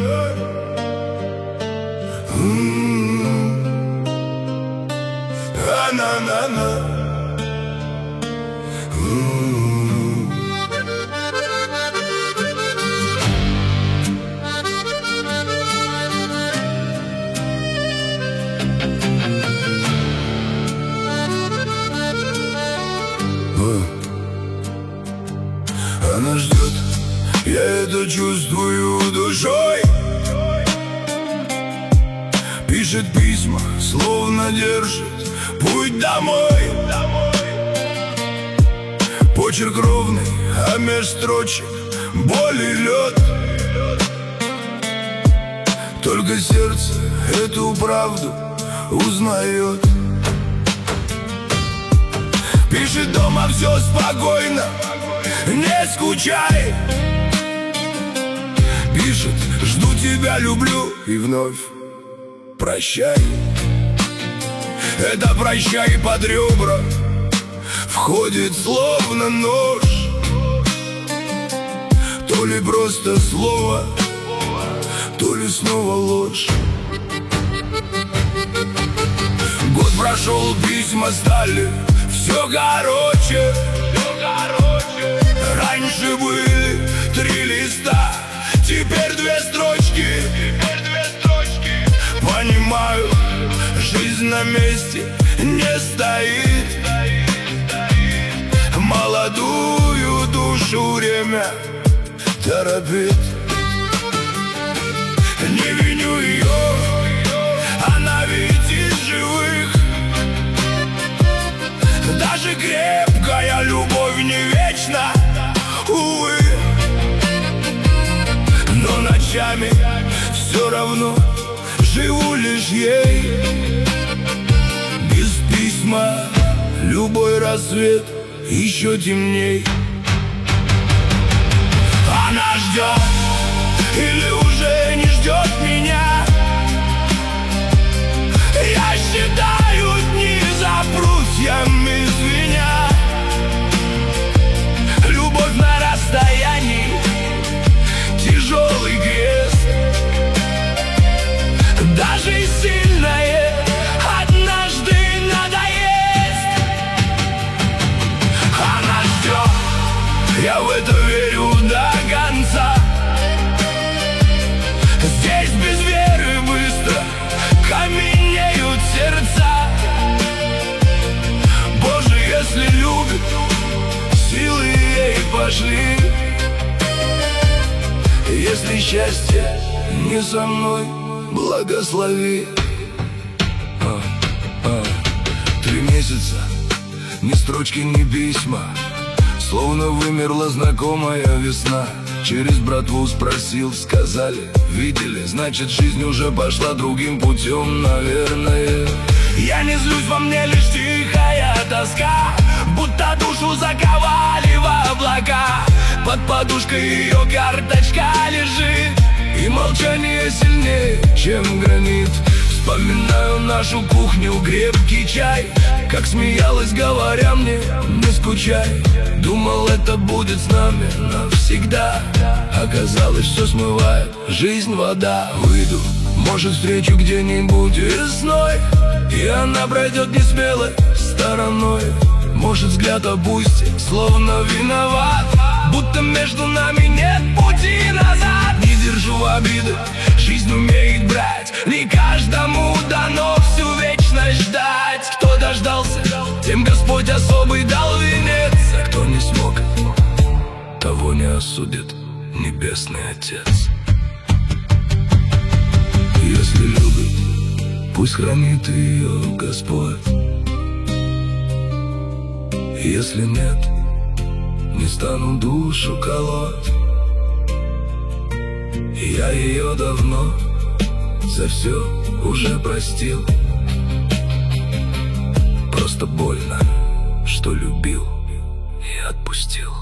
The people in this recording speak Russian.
Она ждет, я это чувствую душой. Пишет письма, словно держит путь домой. Почерк ровный, а меж строчек боль и лед. Только сердце эту правду узнает. Пишет дома, все спокойно, не скучай. Пишет, жду тебя, люблю, и вновь прощай. Это прощай под ребра входит словно нож. То ли просто слово, то ли снова ложь. Год прошел, письма стали все короче. Раньше были 3 листа, теперь 2 строчки. Понимаю, жизнь на месте не стоит. Молодую душу время торопит. Не виню ее, она ведь из живых. Даже крепкая любовь не вечна, увы. Но ночами все равно живу лишь ей. Без письма любой рассвет еще темней. Она ждет или уже не ждет меня. Я считаю дни за прутьями звеня. Любовь на расстоянии, тяжелый крест. Даже и сильное однажды надоест. Она ждет, я в это верю до конца. Здесь без веры быстро каменеют сердца. Боже, если любит, силы ей пошли. Если счастье не со мной, благослови. 3 месяца, ни строчки, ни письма. Словно вымерла знакомая весна. Через братву спросил, сказали, видели. Значит, жизнь уже пошла другим путем, наверное. Я не злюсь, во мне лишь тихая тоска, будто душу заковали в облака. Под подушкой ее карточка лежит, и молчание сильнее, чем гранит. Вспоминаю нашу кухню, крепкий чай, как смеялась, говоря мне, не скучай. Думал, это будет с нами навсегда. Оказалось, все смывает жизнь, вода. Выйду, может, встречу где-нибудь весной, и она пройдет несмелой стороной. Может, взгляд опустит, словно виноват, будто между нами нет пути назад. Не держу обиды, жизнь умеет брать. Не каждому дано всю вечность ждать. Кто дождался, тем Господь особый дал венец. А кто не смог, того не осудит Небесный Отец. Если любит, пусть хранит ее Господь. Если нет, не стану душу колоть. Я ее давно за все уже простил. Просто больно, что любил и отпустил.